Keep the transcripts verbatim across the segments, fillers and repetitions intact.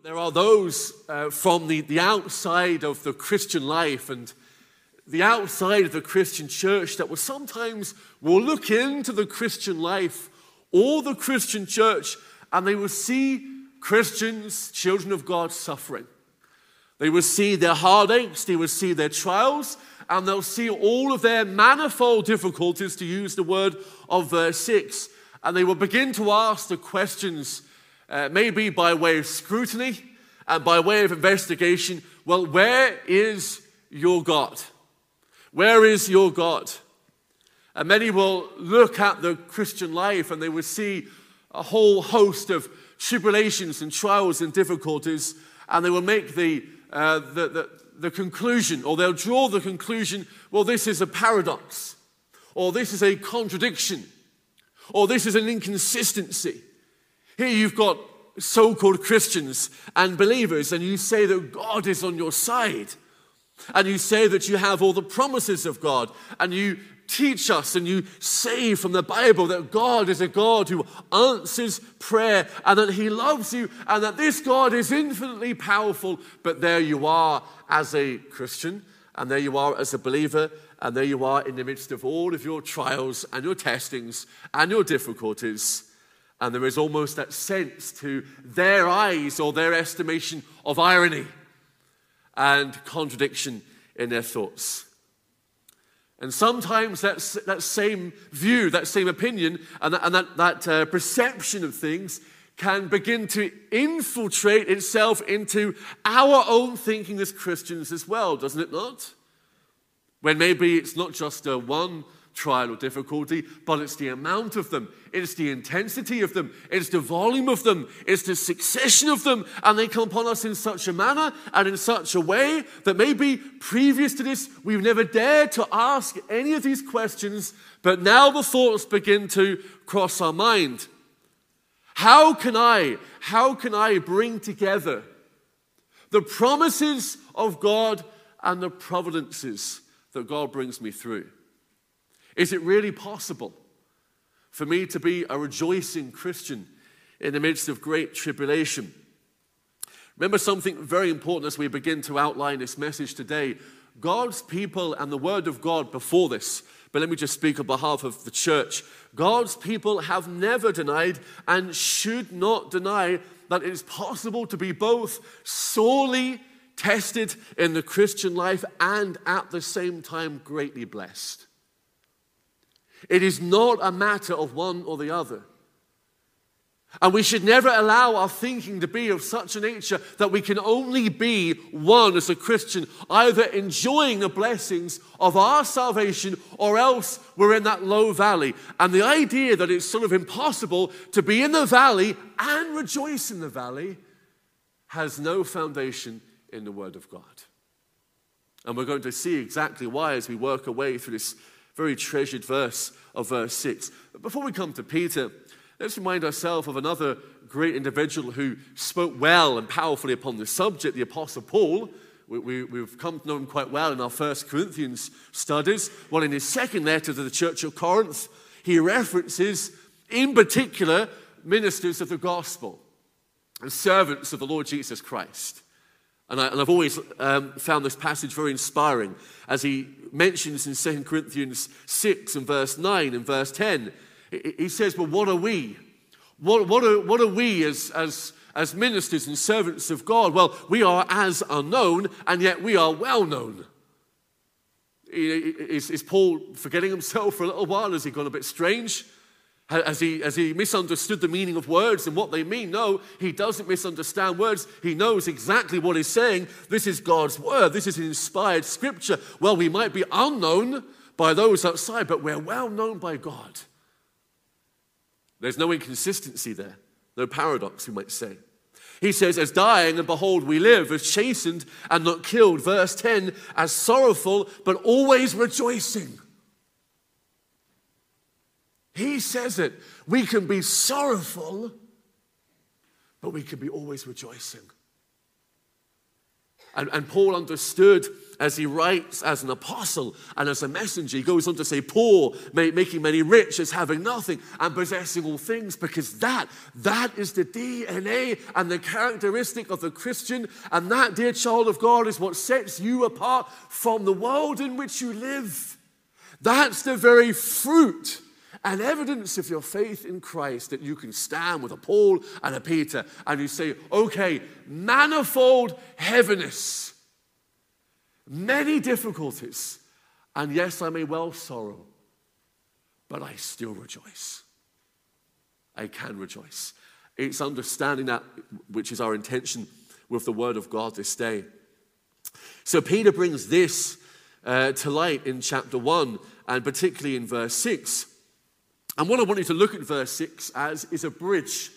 There are those uh, from the, the outside of the Christian life and the outside of the Christian church that will sometimes will look into the Christian life or the Christian church, and they will see Christians, children of God, suffering. They will see their heartaches, they will see their trials, and they'll see all of their manifold difficulties, to use the word of verse six. And they will begin to ask the questions, uh, maybe by way of scrutiny and by way of investigation. Well, where is your God? Where is your God? And many will look at the Christian life and they will see a whole host of tribulations and trials and difficulties, and they will make the, uh, the, the, the conclusion, or they'll draw the conclusion, well, this is a paradox, or this is a contradiction, or this is an inconsistency. Here you've got so-called Christians and believers, and you say that God is on your side, and you say that you have all the promises of God, and you teach us and you say from the Bible that God is a God who answers prayer and that he loves you and that this God is infinitely powerful. But there you are as a Christian, and there you are as a believer, and there you are in the midst of all of your trials and your testings and your difficulties. And there is almost that sense to their eyes or their estimation of irony and contradiction in their thoughts. And sometimes that, that same view, that same opinion, and that, and that, that uh, perception of things can begin to infiltrate itself into our own thinking as Christians as well, doesn't it not? When maybe it's not just a one trial or difficulty, but it's the amount of them, it's the intensity of them, it's the volume of them, it's the succession of them, and they come upon us in such a manner and in such a way that maybe previous to this we've never dared to ask any of these questions, but now the thoughts begin to cross our mind. How can I, how can I bring together the promises of God and the providences that God brings me through? Is it really possible for me to be a rejoicing Christian in the midst of great tribulation? Remember something very important as we begin to outline this message today. God's people and the word of God before this, but let me just speak on behalf of the church. God's people have never denied and should not deny that it is possible to be both sorely tested in the Christian life and at the same time greatly blessed. It is not a matter of one or the other. And we should never allow our thinking to be of such a nature that we can only be one as a Christian, either enjoying the blessings of our salvation or else we're in that low valley. And the idea that it's sort of impossible to be in the valley and rejoice in the valley has no foundation in the Word of God. And we're going to see exactly why as we work our way through this very treasured verse of verse six. But before we come to Peter, let's remind ourselves of another great individual who spoke well and powerfully upon this subject, the Apostle Paul. We, we, we've come to know him quite well in our First Corinthians studies. Well, in his second letter to the church of Corinth, he references, in particular, ministers of the gospel and servants of the Lord Jesus Christ. And, I, and I've always um, found this passage very inspiring as he mentions in Second Corinthians six and verse nine and verse ten. He says, well, what are we? What, what, are, what are we as, as, as ministers and servants of God? Well, we are as unknown, and yet we are well known. Is, is Paul forgetting himself for a little while? Has he gone a bit strange? Has he, has he misunderstood the meaning of words and what they mean? No, he doesn't misunderstand words. He knows exactly what he's saying. This is God's word. This is an inspired scripture. Well, we might be unknown by those outside, but we're well known by God. There's no inconsistency there, no paradox, we might say. He says, as dying, and behold, we live, as chastened and not killed. Verse ten, as sorrowful, but always rejoicing. He says it. We can be sorrowful, but we can be always rejoicing. And, and Paul understood as he writes as an apostle and as a messenger, he goes on to say, poor, making many rich, as having nothing, and possessing all things, because that, that is the D N A and the characteristic of the Christian, and that, dear child of God, is what sets you apart from the world in which you live. That's the very fruit and evidence of your faith in Christ, that you can stand with a Paul and a Peter, and you say, okay, manifold heaviness, many difficulties, and yes, I may well sorrow, but I still rejoice. I can rejoice. It's understanding that, which is our intention with the Word of God this day. So Peter brings this uh, to light in chapter one, and particularly in verse six. And what I want you to look at verse six as is a bridge.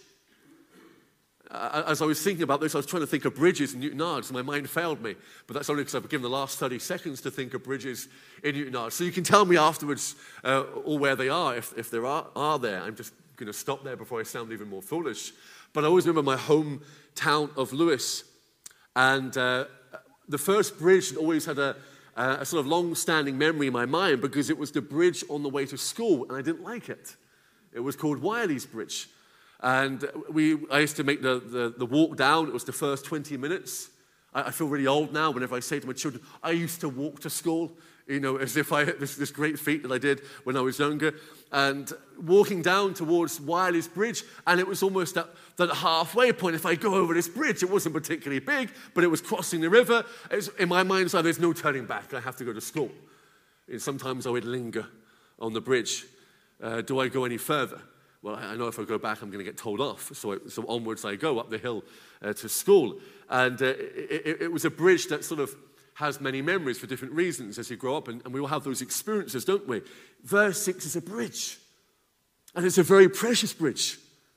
Uh, as I was thinking about this, I was trying to think of bridges in Newtonards, and my mind failed me. But that's only because I've given the last thirty seconds to think of bridges in Newtonards. So you can tell me afterwards uh, all where they are, if, if there are, are there. I'm just going to stop there before I sound even more foolish. But I always remember my hometown of Lewis. And uh, the first bridge always had a, a sort of long-standing memory in my mind, because it was the bridge on the way to school, and I didn't like it. It was called Wiley's Bridge. And we, I used to make the, the, the walk down. It was the first twenty minutes. I, I feel really old now whenever I say to my children, I used to walk to school, you know, as if I had this, this great feat that I did when I was younger. And walking down towards Wiley's Bridge, and it was almost at that halfway point. If I go over this bridge, it wasn't particularly big, but it was crossing the river. It's, in my mind's eye, there's no turning back. I have to go to school. And sometimes I would linger on the bridge. Uh, do I go any further? Well, I know if I go back, I'm going to get told off. So, I, so onwards I go up the hill uh, to school. And uh, it, it, it was a bridge that sort of has many memories for different reasons as you grow up. And, and we all have those experiences, don't we? Verse six is a bridge. And it's a very precious bridge.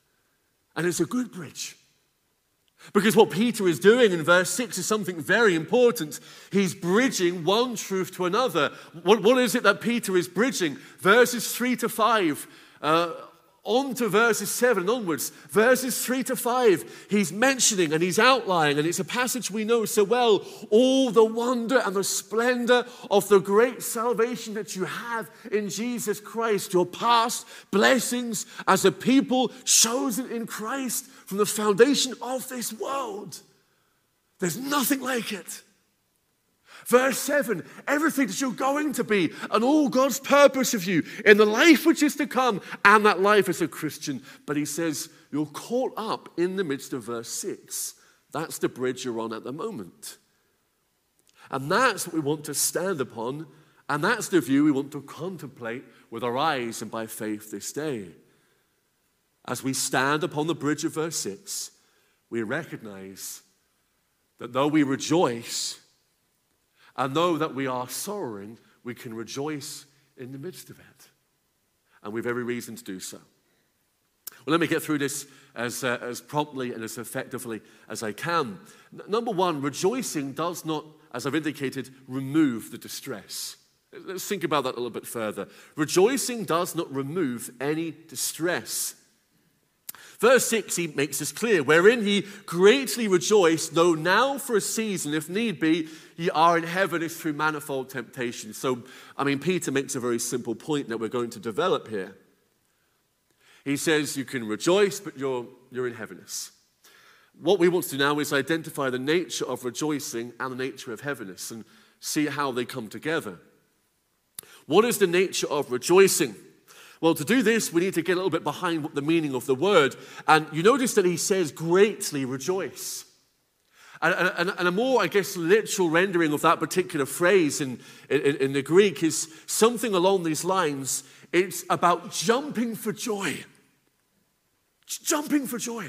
And it's a good bridge. Because what Peter is doing in verse six is something very important. He's bridging one truth to another. What, what is it that Peter is bridging? Verses three to five. Uh, On to verses seven onwards, verses three to five, he's mentioning and he's outlining, and it's a passage we know so well, all the wonder and the splendor of the great salvation that you have in Jesus Christ, your past blessings as a people chosen in Christ from the foundation of this world. There's nothing like it. Verse seven, everything that you're going to be and all God's purpose of you in the life which is to come, and that life as a Christian. But he says you're caught up in the midst of verse six. That's the bridge you're on at the moment. And that's what we want to stand upon, and that's the view we want to contemplate with our eyes and by faith this day. As we stand upon the bridge of verse six, we recognize that though we rejoice, and though that we are sorrowing, we can rejoice in the midst of it. And we have every reason to do so. Well, let me get through this as, uh, as promptly and as effectively as I can. N- number one, rejoicing does not, as I've indicated, remove the distress. Let's think about that a little bit further. Rejoicing does not remove any distress. Verse six, he makes this clear, wherein ye greatly rejoice, though now for a season, if need be, ye are in heaviness through manifold temptation. So, I mean, Peter makes a very simple point that we're going to develop here. He says you can rejoice, but you're, you're in heaviness. What we want to do now is identify the nature of rejoicing and the nature of heaviness and see how they come together. What is the nature of rejoicing? Well, to do this, we need to get a little bit behind what the meaning of the word. And you notice that he says, greatly rejoice. And, and, and a more, I guess, literal rendering of that particular phrase in, in, in the Greek is something along these lines. It's about jumping for joy. Jumping for joy.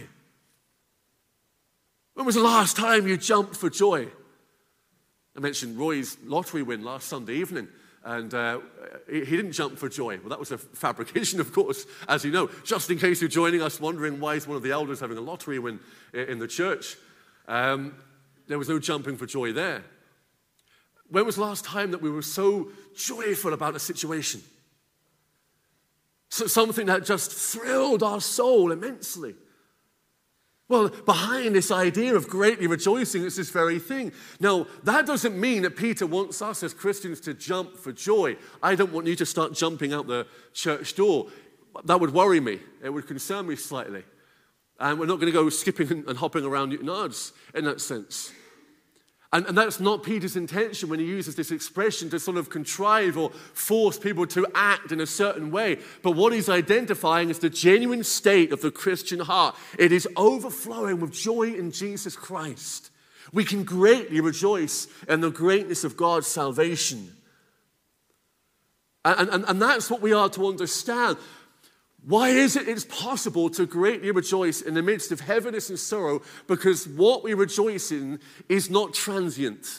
When was the last time you jumped for joy? I mentioned Roy's lottery win last Sunday evening. And uh, he didn't jump for joy. Well, that was a fabrication, of course, as you know. Just in case you're joining us wondering why is one of the elders having a lottery win in the church. Um, there was no jumping for joy there. When was the last time that we were so joyful about a situation? So something that just thrilled our soul immensely. Well, behind this idea of greatly rejoicing is this very thing. Now, that doesn't mean that Peter wants us as Christians to jump for joy. I don't want you to start jumping out the church door. That would worry me. It would concern me slightly. And we're not going to go skipping and hopping around Newton Ards in that sense. And, and that's not Peter's intention when he uses this expression to sort of contrive or force people to act in a certain way. But what he's identifying is the genuine state of the Christian heart. It is overflowing with joy in Jesus Christ. We can greatly rejoice in the greatness of God's salvation. And, and, and that's what we are to understand. Why is it it's possible to greatly rejoice in the midst of heaviness and sorrow? Because what we rejoice in is not transient.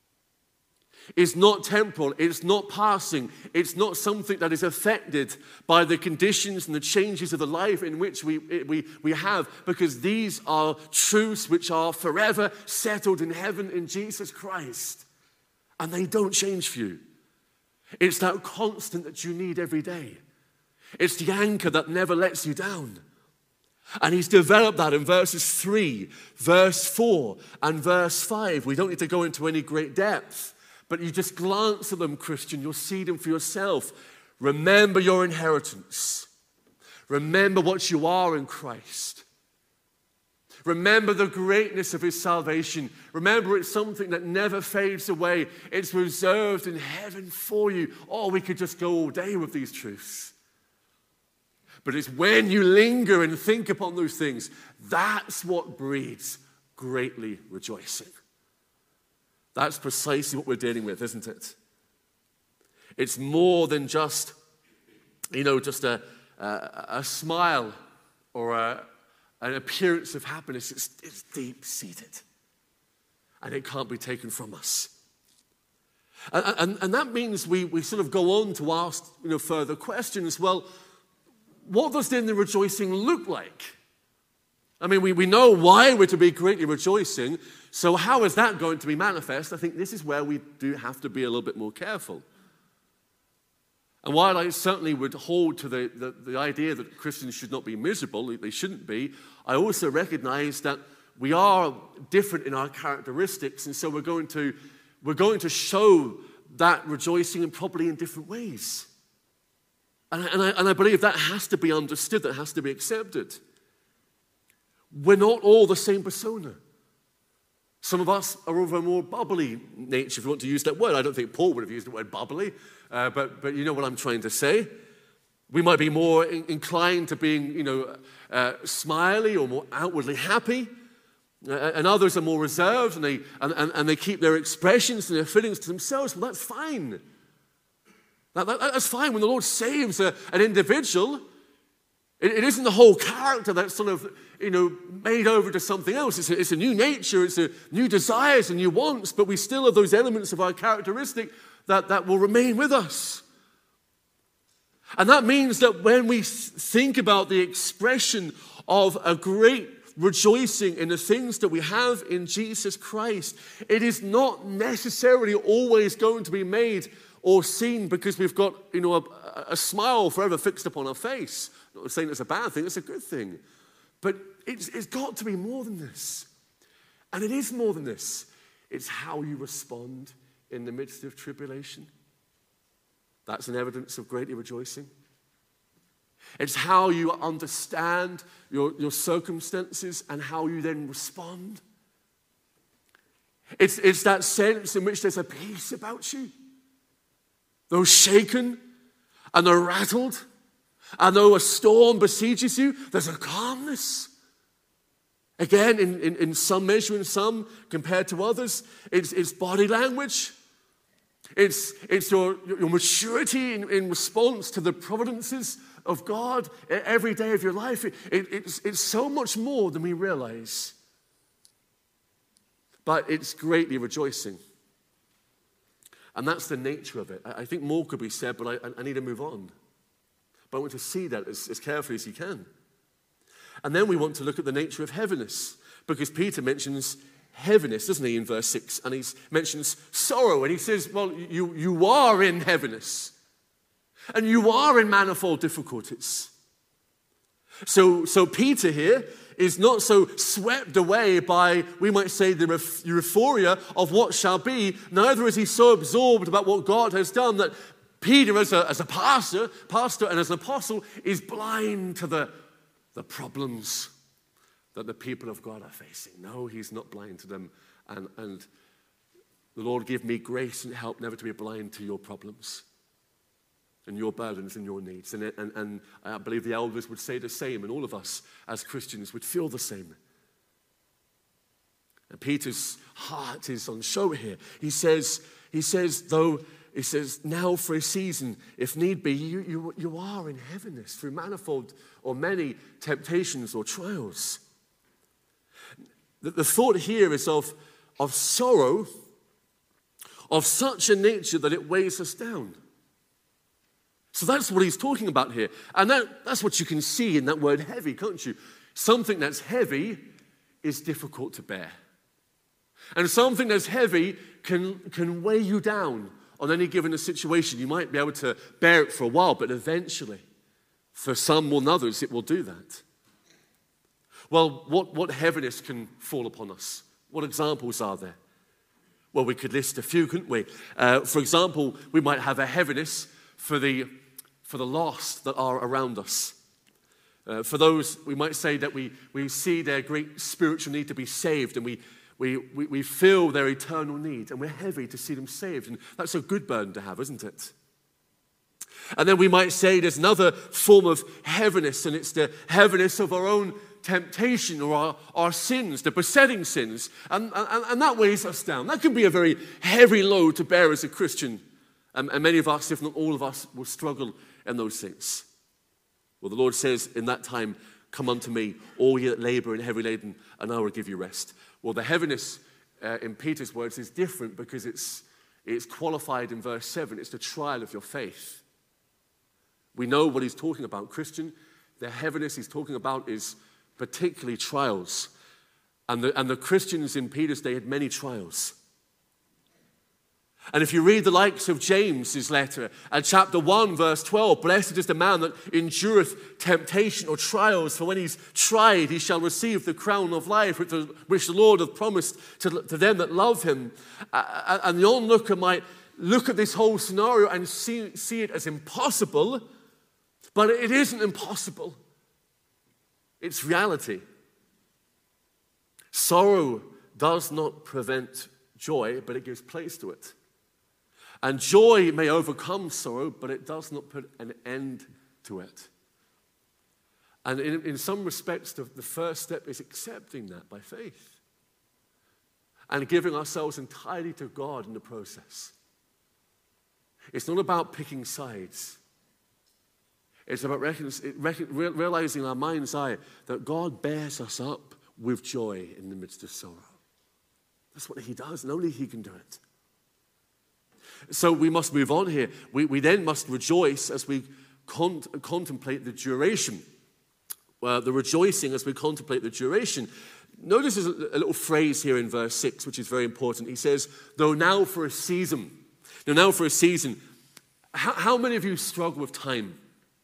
It's not temporal. It's not passing. It's not something that is affected by the conditions and the changes of the life in which we, we, we have. Because these are truths which are forever settled in heaven in Jesus Christ. And they don't change for you. It's that constant that you need every day. It's the anchor that never lets you down. And he's developed that in verses three, verse four, and verse five. We don't need to go into any great depth, but you just glance at them, Christian, you'll see them for yourself. Remember your inheritance. Remember what you are in Christ. Remember the greatness of his salvation. Remember it's something that never fades away. It's reserved in heaven for you. Oh, we could just go all day with these truths. But it's when you linger and think upon those things, that's what breeds greatly rejoicing. That's precisely what we're dealing with, isn't it? It's more than just, you know, just a, a, a smile or a, an appearance of happiness. It's, it's deep-seated. And it can't be taken from us. And, and, and that means we, we sort of go on to ask, you know, further questions. Well, what does then the rejoicing look like? I mean, we, we know why we're to be greatly rejoicing, so how is that going to be manifest? I think this is where we do have to be a little bit more careful. And while I certainly would hold to the, the, the idea that Christians should not be miserable, they shouldn't be, I also recognize that we are different in our characteristics, and so we're going to, we're going to show that rejoicing and probably in different ways. And I, and, I, and I believe that has to be understood, that has to be accepted. We're not all the same persona. Some of us are of a more bubbly nature, if you want to use that word. I don't think Paul would have used the word bubbly, uh, but, but you know what I'm trying to say. We might be more in, inclined to being, you know, uh, smiley or more outwardly happy. Uh, and others are more reserved, and they, and, and, and they keep their expressions and their feelings to themselves. Well, that's fine. That, that, that's fine. When the Lord saves a, an individual, it, it isn't the whole character that's sort of, you know, made over to something else. It's a, it's a new nature, it's a new desires and new wants, but we still have those elements of our characteristic that, that will remain with us. And that means that when we think about the expression of a great rejoicing in the things that we have in Jesus Christ, it is not necessarily always going to be made or seen because we've got, you know, a, a smile forever fixed upon our face. I'm not saying it's a bad thing, it's a good thing. But it's, it's got to be more than this. And it is more than this. It's how you respond in the midst of tribulation. That's an evidence of greatly rejoicing. It's how you understand your, your circumstances and how you then respond. It's, it's that sense in which there's a peace about you. Though shaken and though rattled, and though a storm besieges you, there's a calmness. Again, in, in, in some measure, in some compared to others, it's, it's body language. It's, it's your, your maturity in, in response to the providences of God every day of your life. It, it, it's, it's so much more than we realize. But it's greatly rejoicing. And that's the nature of it. I think more could be said, but I, I need to move on. But I want to see that as, as carefully as you can. And then we want to look at the nature of heaviness, because Peter mentions heaviness, doesn't he, in verse six? And he mentions sorrow, and he says, well, you, you are in heaviness, and you are in manifold difficulties. So, so Peter here is not so swept away by, we might say, the euphoria of what shall be. Neither is he so absorbed about what God has done that Peter, as a, as a pastor, pastor and as an apostle, is blind to the, the problems that the people of God are facing. No, he's not blind to them. And, and the Lord give me grace and help never to be blind to your problems and your burdens and your needs. And, and, and I believe the elders would say the same, and all of us as Christians would feel the same. And Peter's heart is on show here. He says, he says, though, he says, now for a season, if need be, you, you, you are in heaviness through manifold or many temptations or trials. The, the thought here is of, of sorrow of such a nature that it weighs us down. So that's what he's talking about here. And that, that's what you can see in that word heavy, can't you? Something that's heavy is difficult to bear. And something that's heavy can, can weigh you down on any given situation. You might be able to bear it for a while, but eventually, for some more than others, it will do that. Well, what, what heaviness can fall upon us? What examples are there? Well, we could list a few, couldn't we? Uh, for example, we might have a heaviness for the, for the lost that are around us. Uh, for those, we might say that we, we see their great spiritual need to be saved, and we, we, we, we feel their eternal need, and we're heavy to see them saved. And that's a good burden to have, isn't it? And then we might say there's another form of heaviness, and it's the heaviness of our own temptation or our, our sins, the besetting sins, and, and, and that weighs us down. That can be a very heavy load to bear as a Christian, and, and many of us, if not all of us, will struggle in those things. Well, the Lord says in that time, come unto me, all ye that labor and heavy laden, and I will give you rest. Well, the heaviness uh, in Peter's words is different because it's, it's qualified in verse seven. It's the trial of your faith. We know what he's talking about. Christian, the heaviness he's talking about is particularly trials. And the, and the Christians in Peter's day had many trials. And if you read the likes of James's letter, at chapter one, verse twelve, blessed is the man that endureth temptation or trials, for when he's tried, he shall receive the crown of life, which the, which the Lord hath promised to, to them that love him. Uh, and the onlooker might look at this whole scenario and see, see it as impossible, but it isn't impossible. It's reality. Sorrow does not prevent joy, but it gives place to it. And joy may overcome sorrow, but it does not put an end to it. And in, in some respects, the, the first step is accepting that by faith and giving ourselves entirely to God in the process. It's not about picking sides. It's about realizing in our mind's eye that God bears us up with joy in the midst of sorrow. That's what he does, and only he can do it. So we must move on here. We, we then must rejoice as we con- contemplate the duration. Uh, the rejoicing as we contemplate the duration. Notice there's a, a little phrase here in verse six, which is very important. He says, though now for a season. Now, now for a season. How, how many of you struggle with time?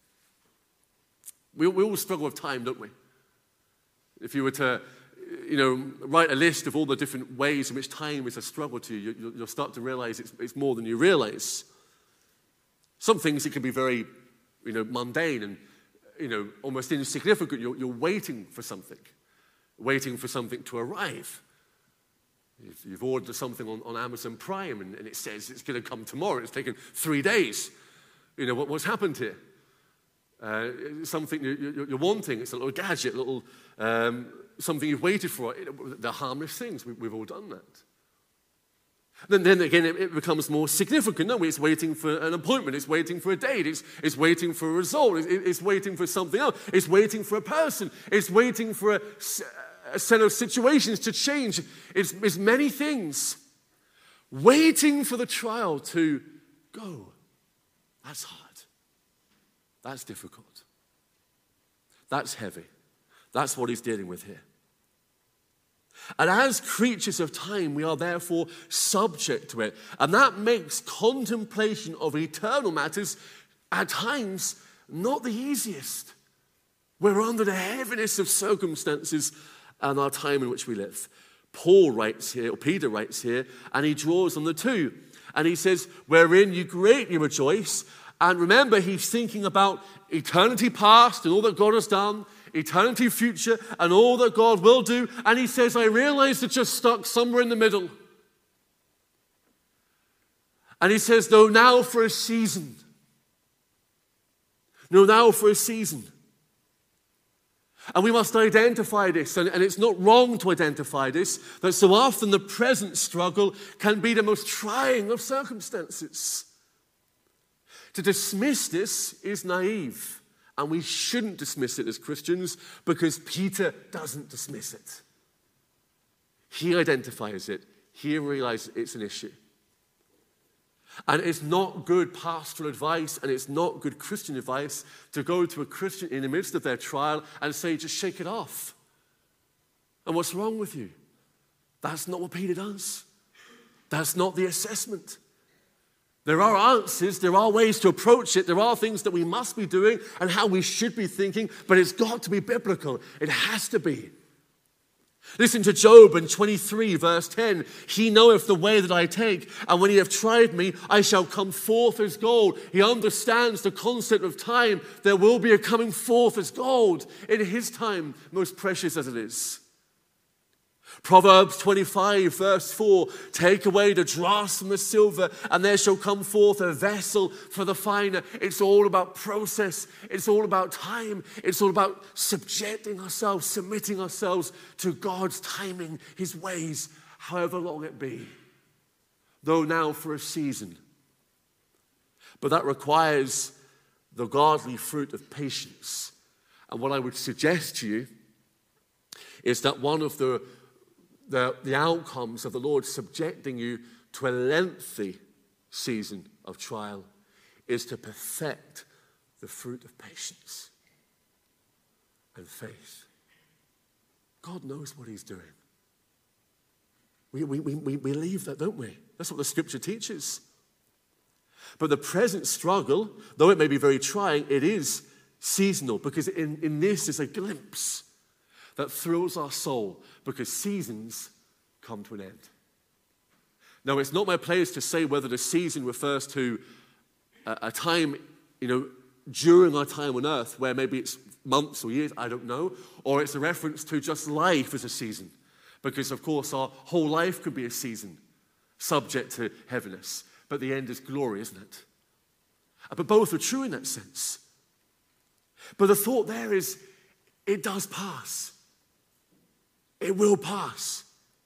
We, we all struggle with time, don't we? If you were to, you know, write a list of all the different ways in which time is a struggle to you, you you'll start to realize it's, it's more than you realize. Some things it can be very, you know, mundane and, you know, almost insignificant. You're, you're waiting for something, waiting for something to arrive. If you've ordered something on, on Amazon Prime and, and it says it's going to come tomorrow, it's taken three days. You know, what, what's happened here? Uh, something you're wanting, it's a little gadget, a little um, something you've waited for. They're harmless things. We've all done that. Then, then again, it, it becomes more significant. No, it's waiting for an appointment. It's waiting for a date. It's, it's waiting for a result. It's, it's waiting for something else. It's waiting for a person. It's waiting for a, a set of situations to change. It's, it's many things. Waiting for the trial to go. That's hard. That's difficult. That's heavy. That's what he's dealing with here. And as creatures of time, we are therefore subject to it. And that makes contemplation of eternal matters at times not the easiest. We're under the heaviness of circumstances and our time in which we live. Paul writes here, or Peter writes here, and he draws on the two. And he says, wherein you greatly rejoice. And remember, he's thinking about eternity past and all that God has done, eternity future and all that God will do. And he says, I realize that you're stuck somewhere in the middle. And he says, though now for a season. No, now for a season. And we must identify this, and, and it's not wrong to identify this, that so often the present struggle can be the most trying of circumstances. To dismiss this is naive, and we shouldn't dismiss it as Christians because Peter doesn't dismiss it. He identifies it. He realizes it's an issue. And it's not good pastoral advice, and it's not good Christian advice to go to a Christian in the midst of their trial and say, just shake it off. And what's wrong with you? That's not what Peter does. That's not the assessment. There are answers, there are ways to approach it, there are things that we must be doing and how we should be thinking, but it's got to be biblical. It has to be. Listen to Job in twenty-three, verse ten. He knoweth the way that I take, and when he hath tried me, I shall come forth as gold. He understands the concept of time. There will be a coming forth as gold in his time, most precious as it is. Proverbs twenty-five, verse four, take away the dross from the silver, and there shall come forth a vessel for the finer. It's all about process. It's all about time. It's all about subjecting ourselves, submitting ourselves to God's timing, his ways, however long it be. Though now for a season. But that requires the godly fruit of patience. And what I would suggest to you is that one of the The, the outcomes of the Lord subjecting you to a lengthy season of trial is to perfect the fruit of patience and faith. God knows what he's doing. We, we, we, we believe that, don't we? That's what the scripture teaches. But the present struggle, though it may be very trying, it is seasonal, because in, in this is a glimpse that thrills our soul, because seasons come to an end. Now, it's not my place to say whether the season refers to a, a time, you know, during our time on earth, where maybe it's months or years, I don't know, or it's a reference to just life as a season. Because, of course, our whole life could be a season, subject to heaviness. But the end is glory, isn't it? But both are true in that sense. But the thought there is, it does pass. It will pass.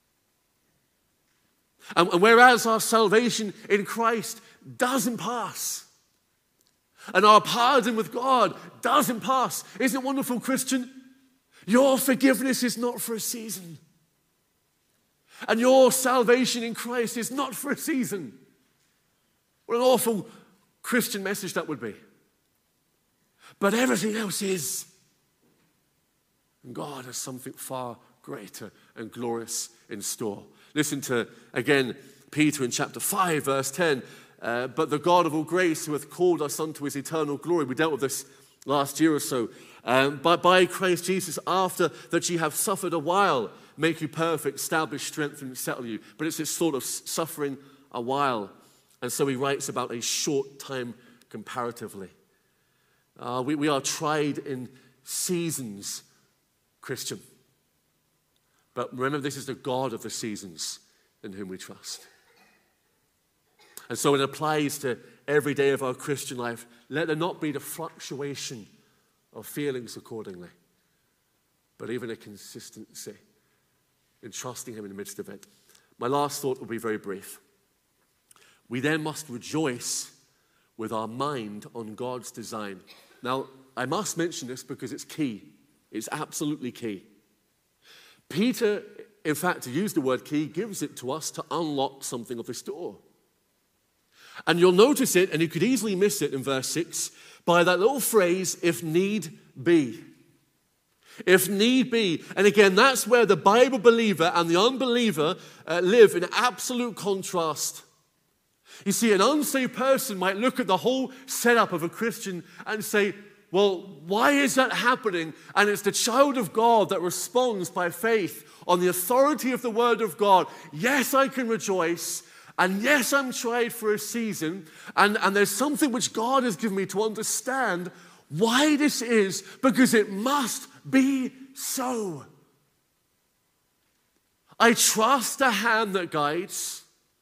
And, and whereas our salvation in Christ doesn't pass, and our pardon with God doesn't pass, isn't it wonderful, Christian? Your forgiveness is not for a season. And your salvation in Christ is not for a season. What an awful Christian message that would be. But everything else is. And God has something far greater and glorious in store. Listen to, again, Peter in chapter five, verse ten. Uh, but the God of all grace, who hath called us unto his eternal glory. We dealt with this last year or so. Um, by, by Christ Jesus, after that ye have suffered a while, make you perfect, establish, strengthen, settle you. But it's this sort of suffering a while. And so he writes about a short time comparatively. Uh, we, we are tried in seasons, Christian. But remember, this is the God of the seasons in whom we trust. And so it applies to every day of our Christian life. Let there not be the fluctuation of feelings accordingly, but even a consistency in trusting him in the midst of it. My last thought will be very brief. We then must rejoice with our mind on God's design. Now, I must mention this because it's key. It's absolutely key. Peter, in fact, to use the word key, gives it to us to unlock something of this door. And you'll notice it, and you could easily miss it in verse six, by that little phrase, if need be. If need be. And again, that's where the Bible believer and the unbeliever uh, live in absolute contrast. You see, an unsaved person might look at the whole setup of a Christian and say, well, why is that happening? And it's the child of God that responds by faith on the authority of the word of God. Yes, I can rejoice. And yes, I'm tried for a season. And, and there's something which God has given me to understand why this is, because it must be so. I trust the hand that guides.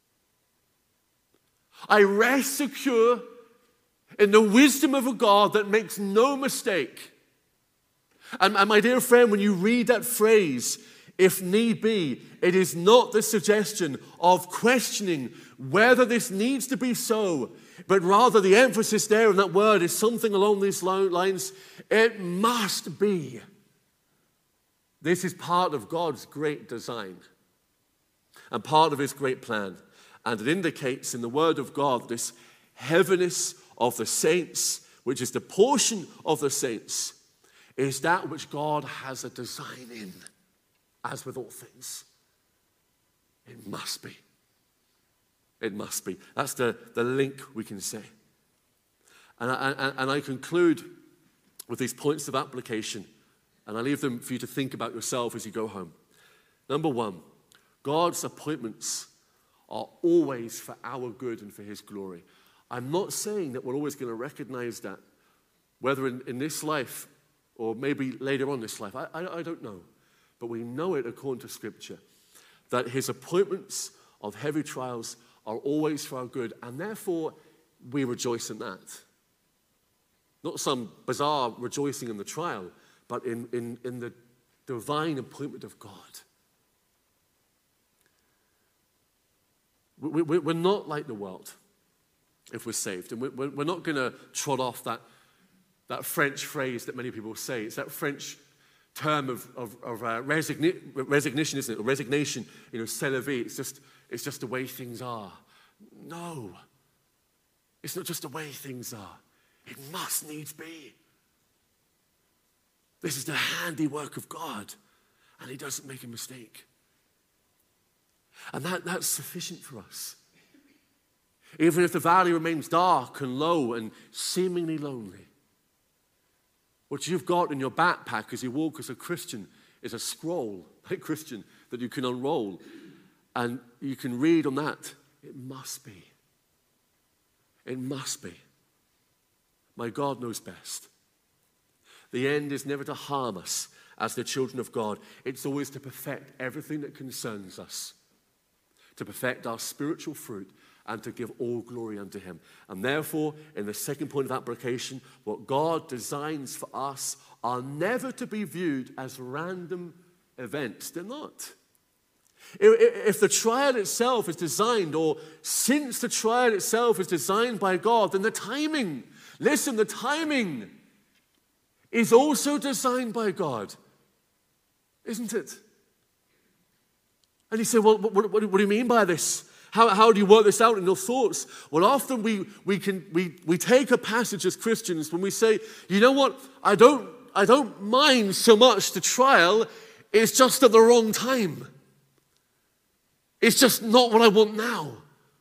I rest secure in the wisdom of a God that makes no mistake. And, and my dear friend, when you read that phrase, if need be, it is not the suggestion of questioning whether this needs to be so, but rather the emphasis there in that word is something along these lines. It must be. This is part of God's great design and part of his great plan. And it indicates in the word of God this heaviness of the saints, which is the portion of the saints, is that which God has a design in, as with all things. It must be. It must be. That's the, the link we can say. And I, and, and I conclude with these points of application, and I leave them for you to think about yourself as you go home. Number one, God's appointments are always for our good and for his glory. I'm not saying that we're always going to recognize that, whether in, in this life or maybe later on in this life. I, I, I don't know. But we know it according to Scripture, that his appointments of heavy trials are always for our good, and therefore we rejoice in that. Not some bizarre rejoicing in the trial, but in, in, in the divine appointment of God. We, we, we're not like the world if we're saved. And we, we're not going to trot off that, that French phrase that many people say. It's that French term of, of, of uh, resigni- resignation, isn't it? Or resignation, you know, c'est la vie. It's just, it's just the way things are. No. It's not just the way things are. It must needs be. This is the handiwork of God, and he doesn't make a mistake. And that, that's sufficient for us. Even if the valley remains dark and low and seemingly lonely, what you've got in your backpack as you walk as a Christian is a scroll, a Christian, that you can unroll. And you can read on that, it must be. It must be. My God knows best. The end is never to harm us as the children of God. It's always to perfect everything that concerns us, to perfect our spiritual fruit, and to give all glory unto him. And therefore, in the second point of application, what God designs for us are never to be viewed as random events. They're not. If the trial itself is designed, or since the trial itself is designed by God, then the timing, listen, the timing is also designed by God. Isn't it? And you say, well, what, what, what do you mean by this? How, how do you work this out in your thoughts? Well, often we, we, can, we, we take a passage as Christians when we say, you know what, I don't, I don't mind so much the trial, it's just at the wrong time. It's just not what I want now.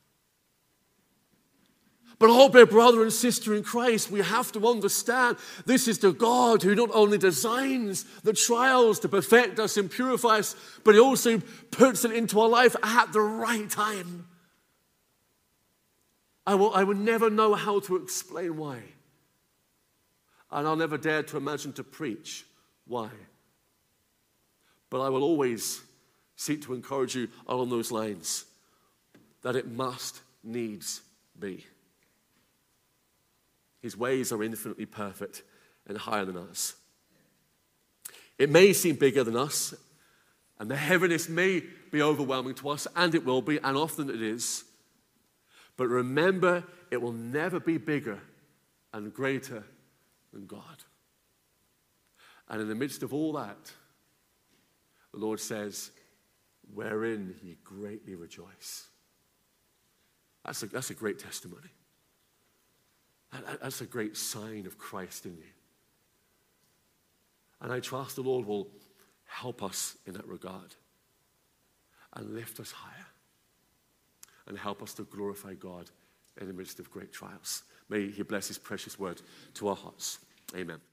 But oh, dear brother and sister in Christ, we have to understand this is the God who not only designs the trials to perfect us and purify us, but he also puts it into our life at the right time. I will, I will never know how to explain why. And I'll never dare to imagine to preach why. But I will always seek to encourage you along those lines, that it must needs be. His ways are infinitely perfect and higher than us. It may seem bigger than us, and the heaviness may be overwhelming to us, and it will be, and often it is. But remember, it will never be bigger and greater than God. And in the midst of all that, the Lord says, wherein ye greatly rejoice. That's a, that's a great testimony. That's a great sign of Christ in you. And I trust the Lord will help us in that regard and lift us higher and help us to glorify God in the midst of great trials. May he bless his precious word to our hearts. Amen.